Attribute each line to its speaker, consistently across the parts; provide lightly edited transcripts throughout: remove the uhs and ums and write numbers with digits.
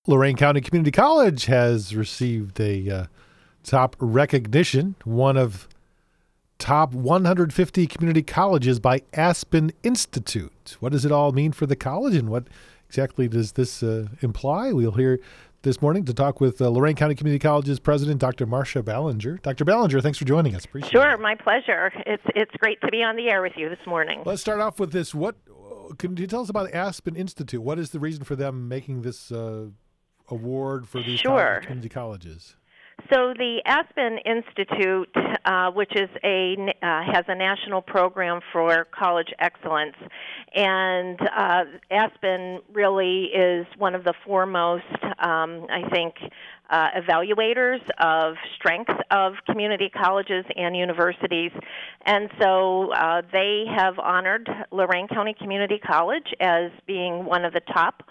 Speaker 1: Lorain County Community College has received a top recognition, one of top 150 community colleges by Aspen Institute. What does it all mean for the college, and what exactly does this imply? We'll hear this morning to talk with Lorain County Community College's president, Dr. Marcia Ballinger. Dr. Ballinger, thanks for joining us. Appreciate it.
Speaker 2: Sure, my pleasure. It's great to be on the air with you this morning.
Speaker 1: Let's start off with this. What can you tell us about Aspen Institute? What is the reason for them making this award for these community colleges?
Speaker 2: So the Aspen Institute, which is has a national program for college excellence, and Aspen really is one of the foremost, I think, evaluators of strengths of community colleges and universities. And so they have honored Lorain County Community College as being one of the top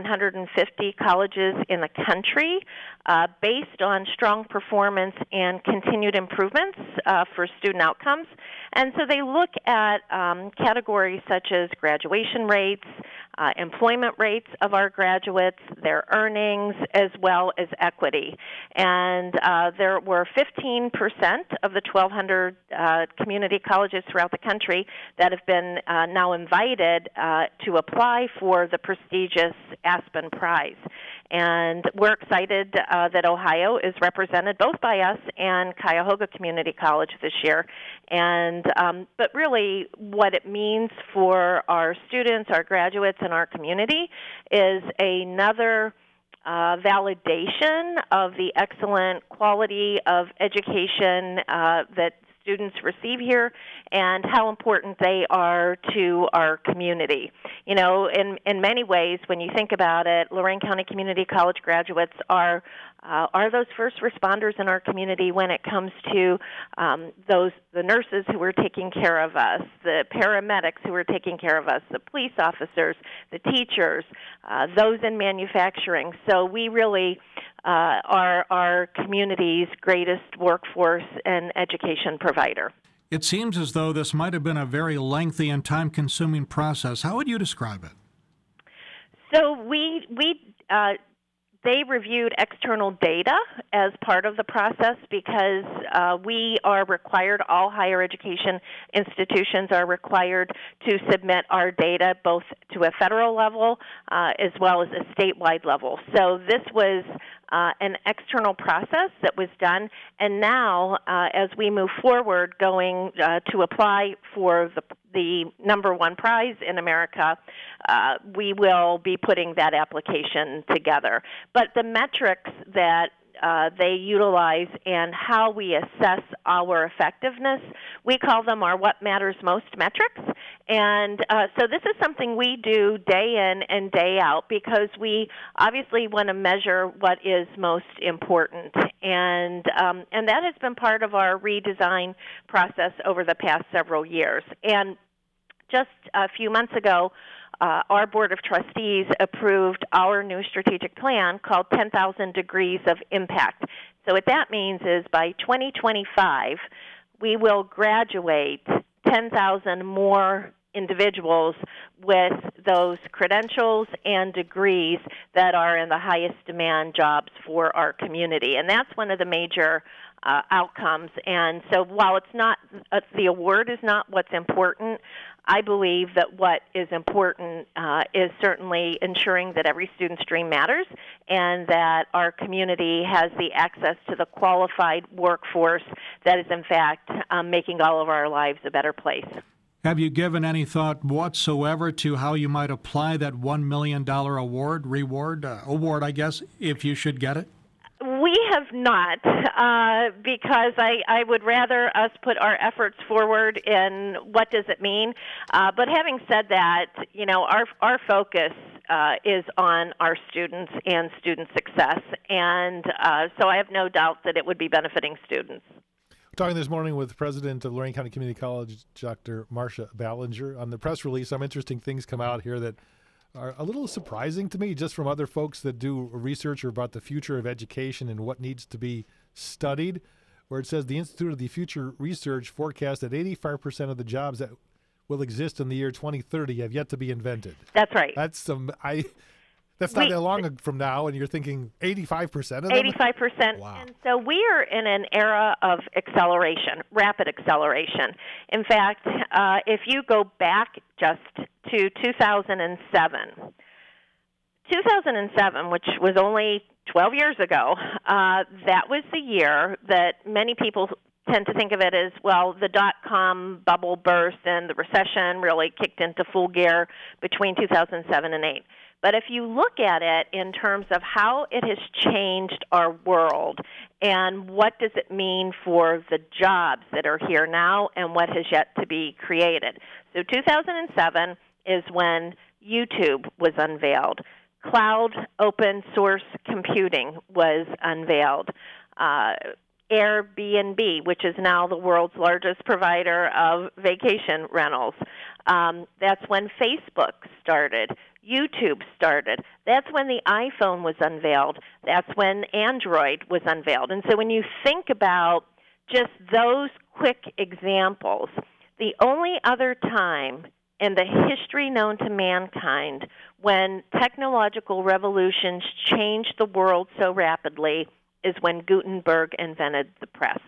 Speaker 2: 150 colleges in the country based on strong performance and continued improvements for student outcomes. And so they look at categories such as graduation rates, employment rates of our graduates, their earnings, as well as equity. And there were 15% of the 1,200 community colleges throughout the country that have been now invited to apply for the prestigious Aspen Prize. And we're excited that Ohio is represented both by us and Cuyahoga Community College this year. And but really what it means for our students, our graduates, and our community is another validation of the excellent quality of education that students receive here and how important they are to our community. You know, in many ways, when you think about it, Lorain County Community College graduates are those first responders in our community when it comes to the nurses who are taking care of us, the paramedics who are taking care of us, the police officers, the teachers, those in manufacturing. So we really are our community's greatest workforce and education provider.
Speaker 3: It seems as though this might have been a very lengthy and time-consuming process. How would you describe it?
Speaker 2: So they reviewed external data as part of the process because we are required, all higher education institutions are required to submit our data both to a federal level as well as a statewide level. So this was an external process that was done, and now as we move forward going to apply for the number one prize in America, we will be putting that application together. But the metrics that they utilize and how we assess our effectiveness, we call them our What Matters Most metrics. And so this is something we do day in and day out because we obviously want to measure what is most important. And that has been part of our redesign process over the past several years. And just a few months ago, our Board of Trustees approved our new strategic plan called 10,000 Degrees of Impact. So what that means is by 2025, we will graduate 10,000 more individuals with those credentials and degrees that are in the highest demand jobs for our community. And that's one of the major outcomes. And so while it's not, the award is not what's important, I believe that what is important is certainly ensuring that every student's dream matters and that our community has the access to the qualified workforce that is, in fact, making all of our lives a better place.
Speaker 3: Have you given any thought whatsoever to how you might apply that $1 million award, I guess, if you should get it?
Speaker 2: We have not, because I would rather us put our efforts forward in what does it mean. But having said that, you know, our focus is on our students and student success, and so I have no doubt that it would be benefiting students.
Speaker 1: Talking this morning with President of Lorain County Community College, Dr. Marcia Ballinger. On the press release, some interesting things come out here that are a little surprising to me, just from other folks that do research about the future of education and what needs to be studied, where it says the Institute of the Future Research forecasts that 85% of the jobs that will exist in the year 2030 have yet to be invented.
Speaker 2: That's right.
Speaker 1: That's some That's not that long from now, and you're thinking 85% of them?
Speaker 2: 85%.
Speaker 1: Wow.
Speaker 2: And so we are in an era of acceleration, rapid acceleration. In fact, if you go back just to 2007, which was only 12 years ago, that was the year that many people tend to think of it as, well, the dot-com bubble burst and the recession really kicked into full gear between 2007 and 8. But if you look at it in terms of how it has changed our world and what does it mean for the jobs that are here now and what has yet to be created. So 2007 is when YouTube was unveiled. Cloud open source computing was unveiled. Airbnb, which is now the world's largest provider of vacation rentals. That's when Facebook started. YouTube started. That's when the iPhone was unveiled. That's when Android was unveiled. And so when you think about just those quick examples, the only other time in the history known to mankind when technological revolutions changed the world so rapidly is when Gutenberg invented the press.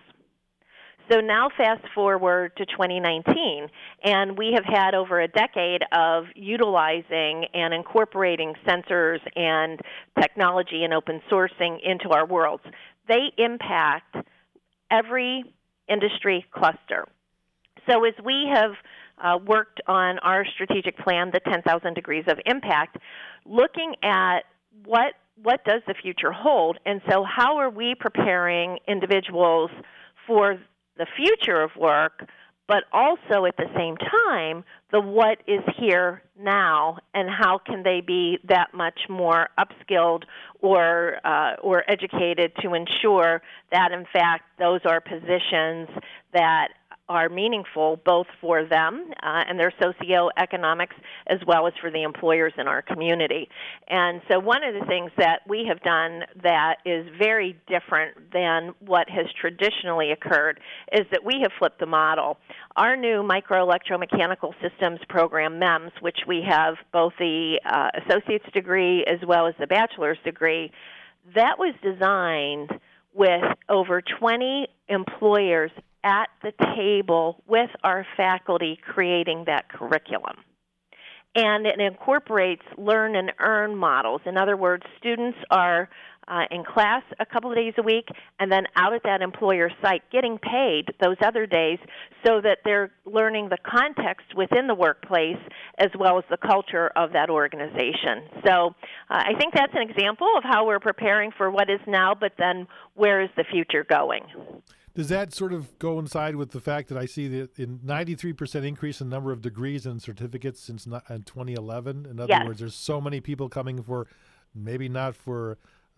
Speaker 2: So now fast forward to 2019, and we have had over a decade of utilizing and incorporating sensors and technology and open sourcing into our worlds. They impact every industry cluster. So as we have worked on our strategic plan, the 10,000 Degrees of Impact, looking at what does the future hold, and so how are we preparing individuals for the future of work, but also at the same time, the what is here now, and how can they be that much more upskilled or educated to ensure that, in fact, those are positions that are meaningful both for them and their socioeconomics as well as for the employers in our community. And so one of the things that we have done that is very different than what has traditionally occurred is that we have flipped the model. Our new microelectromechanical systems program, MEMS, which we have both the associate's degree as well as the bachelor's degree, that was designed with over 20 employers at the table with our faculty creating that curriculum. And it incorporates learn and earn models. In other words, students are in class a couple of days a week and then out at that employer site getting paid those other days so that they're learning the context within the workplace as well as the culture of that organization. So I think that's an example of how we're preparing for what is now, but then where is the future going?
Speaker 1: Does that sort of coincide with the fact that I see that in 93% increase in number of degrees and certificates since 2011? In other words, there's so many people coming for, maybe not for,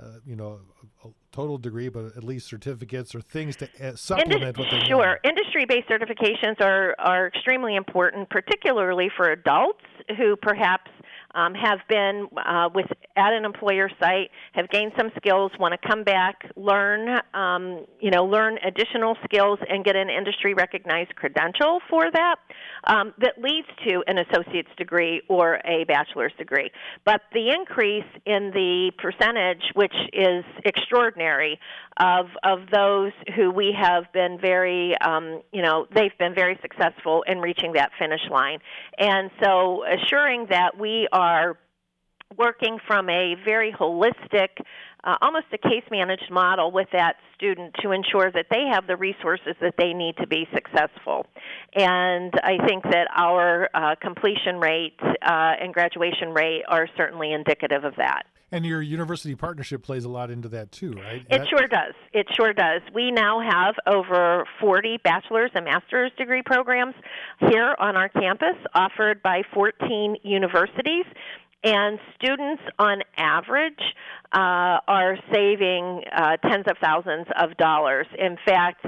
Speaker 1: a total degree, but at least certificates or things to supplement what they know.
Speaker 2: Sure. Industry-based certifications are extremely important, particularly for adults who perhaps have been at an employer site, have gained some skills, want to come back, learn additional skills, and get an industry-recognized credential for that. That leads to an associate's degree or a bachelor's degree. But the increase in the percentage, which is extraordinary, of those who we have been very, they've been very successful in reaching that finish line. And so assuring that we are working from a very holistic, almost a case-managed model with that student to ensure that they have the resources that they need to be successful. And I think that our completion rate and graduation rate are certainly indicative of that.
Speaker 1: And your university partnership plays a lot into that too, right?
Speaker 2: It sure does. It sure does. We now have over 40 bachelor's and master's degree programs here on our campus offered by 14 universities. And students, on average, are saving tens of thousands of dollars. In fact,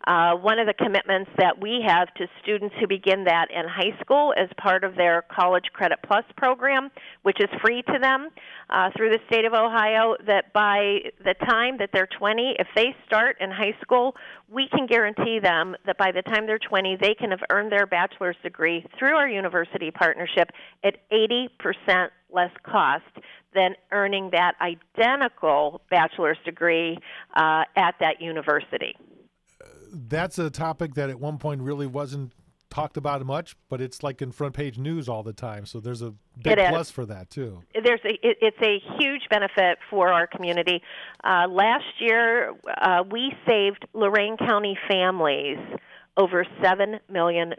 Speaker 2: One of the commitments that we have to students who begin that in high school as part of their College Credit Plus program, which is free to them through the state of Ohio, that by the time that they're 20, if they start in high school, we can guarantee them that by the time they're 20, they can have earned their bachelor's degree through our university partnership at 80% less cost than earning that identical bachelor's degree at that university.
Speaker 1: That's a topic that at one point really wasn't talked about much, but it's like in front page news all the time. So there's a big plus for that too.
Speaker 2: It's a huge benefit for our community. Last year, we saved Lorain County families over $7 million.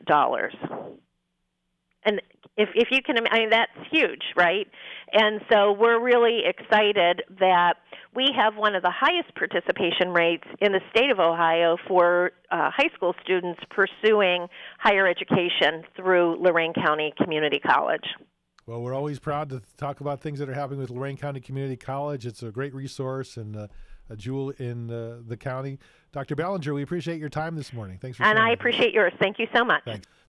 Speaker 2: And if you can, I mean, that's huge, right? And so we're really excited that we have one of the highest participation rates in the state of Ohio for high school students pursuing higher education through Lorain County Community College.
Speaker 1: Well, we're always proud to talk about things that are happening with Lorain County Community College. It's a great resource and a jewel in the county. Dr. Ballinger, we appreciate your time this morning. Thanks for sharing.
Speaker 2: And I appreciate yours. Thank you so much.
Speaker 1: Thanks.